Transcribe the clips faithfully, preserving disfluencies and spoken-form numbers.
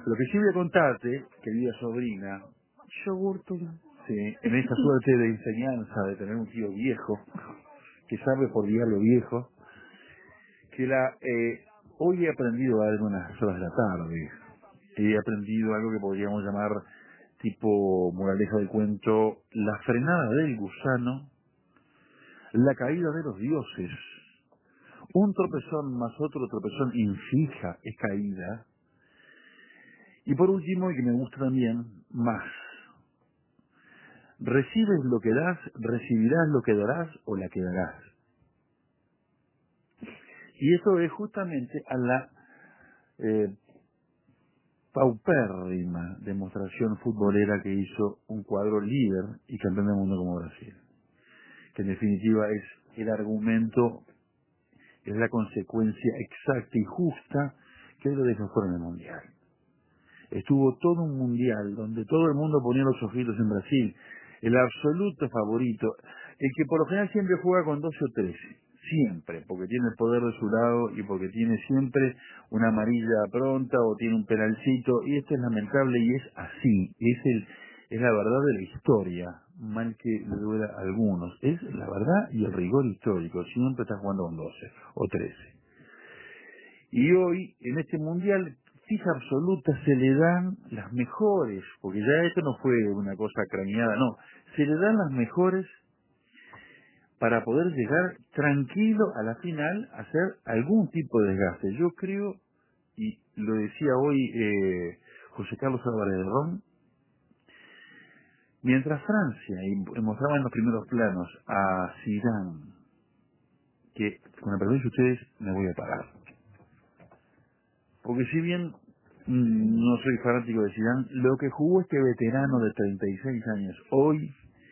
Lo que sí voy a contarte, querida sobrina, Yogurtum. sí, en esta suerte de enseñanza de tener un tío viejo, que sabe por diablo viejo, que la eh, hoy he aprendido a algunas horas de la tarde. He aprendido algo que podríamos llamar, tipo moraleja del cuento, la frenada del gusano, la caída de los dioses. Un tropezón más otro tropezón infija es caída. Y por último, y que me gusta también, más. Recibes lo que das, recibirás lo que darás o la que darás. Y eso es justamente a la eh, paupérrima demostración futbolera que hizo un cuadro líder y campeón del mundo como Brasil. Que en definitiva es el argumento, es la consecuencia exacta y justa que lo dejó fuera en el Mundial. Estuvo todo un Mundial donde todo el mundo ponía los ojitos en Brasil, el absoluto favorito, el que por lo general siempre juega con doce o trece, siempre, porque tiene el poder de su lado y porque tiene siempre una amarilla pronta o tiene un penalcito, y esto es lamentable y es así, es el es la verdad de la historia, mal que le duela a algunos, es la verdad y el rigor histórico, siempre está jugando con doce o trece. Y hoy, en este mundial, fija absoluta, se le dan las mejores, porque ya esto no fue una cosa craneada, no, se le dan las mejores para poder llegar tranquilo a la final a hacer algún tipo de desgaste. Yo creo, y lo decía hoy eh, José Carlos Álvarez de Ron, mientras Francia, y mostraba en los primeros planos a Zidane, que, con el permiso de ustedes, me voy a parar. Porque si bien mm, no soy fanático de Zidane, lo que jugó este veterano de treinta y seis años hoy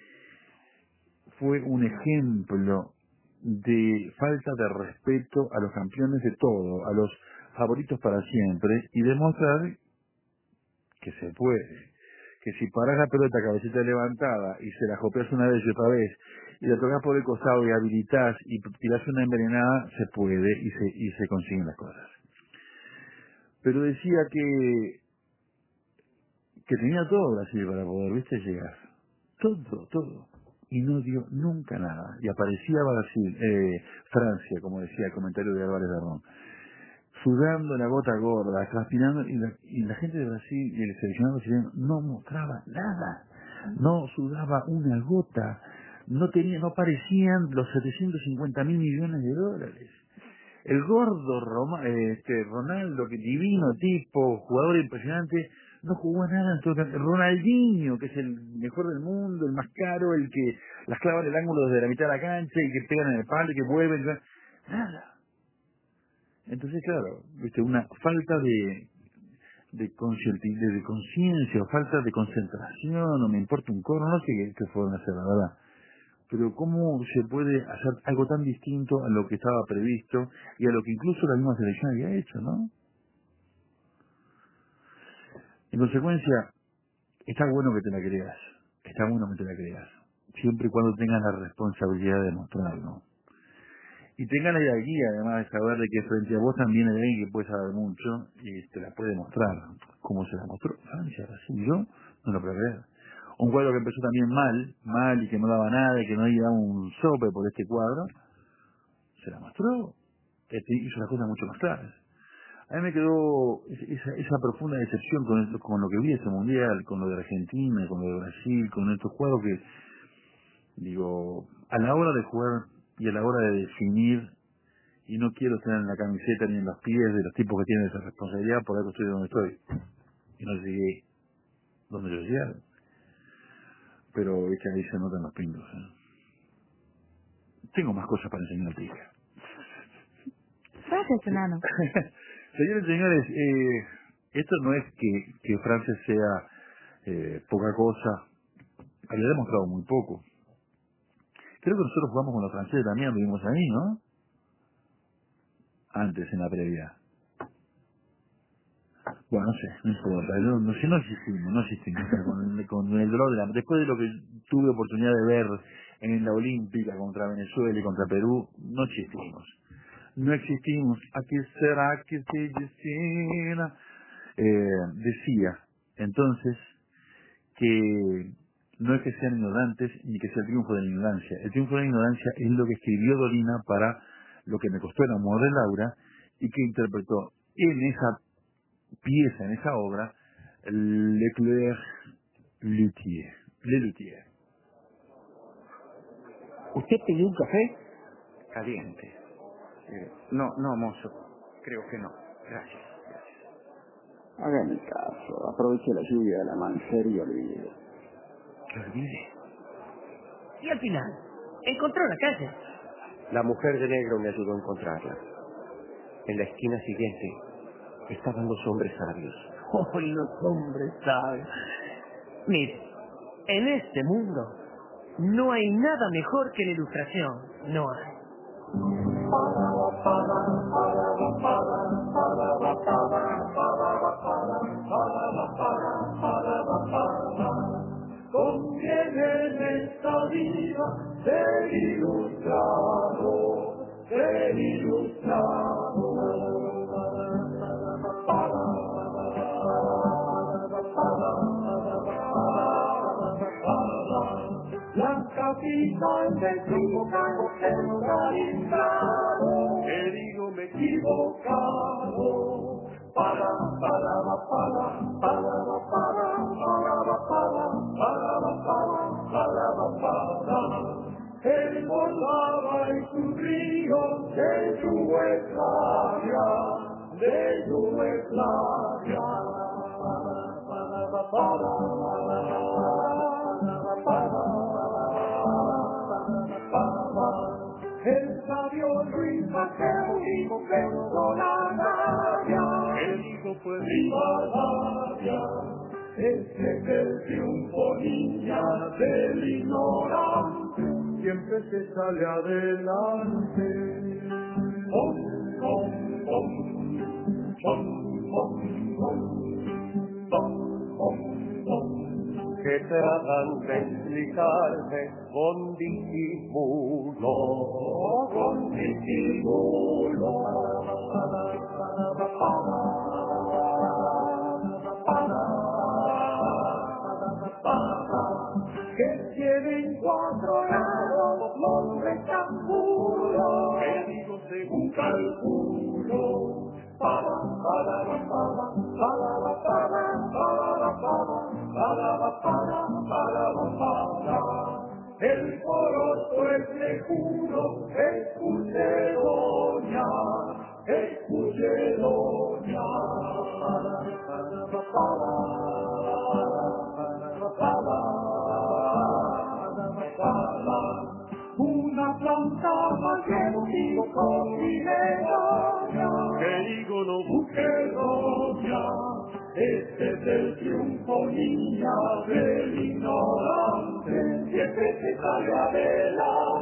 fue un ejemplo de falta de respeto a los campeones de todo, a los favoritos para siempre, y demostrar que se puede. Que si paras la pelota cabecita levantada y se la jopeas una vez y otra vez, y la tocas por el costado y habilitas y tirás una envenenada, se puede y se, y se consiguen las cosas. Pero decía que que tenía todo Brasil para poder, viste, llegar. Todo, todo. Y no dio nunca nada. Y aparecía Brasil, eh, Francia, como decía el comentario de Álvarez Darrón, sudando la gota gorda, transpirando, y la, y la gente de Brasil y el seleccionado brasileño no mostraba nada. No sudaba una gota. No tenía, no parecían los setecientos cincuenta mil millones de dólares. El gordo Roma, eh, este, Ronaldo, que divino tipo, jugador impresionante, no jugó nada en todo el campo. Ronaldinho, que es el mejor del mundo, el más caro, el que las clava en el ángulo desde la mitad de la cancha y que pegan en el palo y que vuelven. Nada. Entonces, claro, viste, una falta de de conscienti- de de conciencia o falta de concentración, o me importa un corno, no sé qué, qué fueron a hacer, la verdad. Pero ¿cómo se puede hacer algo tan distinto a lo que estaba previsto y a lo que incluso la misma selección había hecho, ¿no? En consecuencia, está bueno que te la creas, está bueno que te la creas, siempre y cuando tengas la responsabilidad de mostrarlo. Y tengas la guía, además, de saber de que frente a vos también hay alguien que puede saber mucho y te la puede mostrar, como se la mostró Francia, así yo no lo puedo creer. Un cuadro que empezó también mal, mal y que no daba nada y que no iba un sope por este cuadro, se la mostró, este, hizo las cosas mucho más claras. A mí me quedó esa, esa profunda decepción con, el- con lo que vi ese mundial, con lo de Argentina, con lo de Brasil, con estos juegos que, digo, a la hora de jugar y a la hora de definir, y no quiero estar en la camiseta ni en los pies de los tipos que tienen esa responsabilidad, por eso estoy donde estoy. Y no llegué donde yo llegué, pero es que ahí se notan los pingos. ¿eh? Tengo más cosas para enseñarte, hija. Gracias, Sí. enano. Señores y señores, eh, esto no es que, que Francia sea eh, poca cosa, había demostrado muy poco. Creo que nosotros jugamos con los franceses también, vivimos ahí, ¿no? Antes, en la previa. Bueno, no sé, no importa, no, no, si no existimos, no existimos. O sea, con, el- con el dolor de la... Después de lo que tuve oportunidad de ver en la Olímpica contra Venezuela y contra Perú, no existimos. No existimos. ¿A qué será que se destina? Eh, decía entonces que no es que sean ignorantes ni que sea el triunfo de la ignorancia. El triunfo de la ignorancia es lo que escribió Dolina para Lo que me costó el amor de Laura y que interpretó en esa pieza, en esa obra, Leclerc Luthier. Le Luthier. ¿Usted pidió un café? Caliente. Eh, no, no, mozo. Creo que no. Gracias. Hágame caso, aproveche la lluvia del amanecer y olvide. Que olvide. Y al final, encontró la calle. La mujer de negro me ayudó a encontrarla. En la esquina siguiente estaban los hombres sabios. Oh, los hombres sabios. Mire, en este mundo no hay nada mejor que la ilustración. No hay. Conviene en esta vida ser ilustrado, ser ilustrado. La capital del triunfo está listado, que digo me he equivocado. Para, para, para, para, para, para, para, para, para, para, él volaba en su río de Yugoslavia, de Yugoslavia. El sabio Luis Mateo dijo que no la Navia, el hijo fue Rivadavia. Este es el triunfo, niña, del ignorante, siempre se sale adelante. Pom, pom, pom, pom, pom, pom, pom, pom, pom. Que tratan de explicarme con disimulo, con disimulo. Que tienen cuatro lados los rectángulos, que digo según calculo. Para, para, para, para, para, para, para, para, para, para, para. El corozo es le juro, escuche doña, escuche doña. Para, para, para, para, para. Una planta valiente con mi medalla, que digo no busque doña. Este es el triunfo, niña, del ignorante, siempre se sale adelante.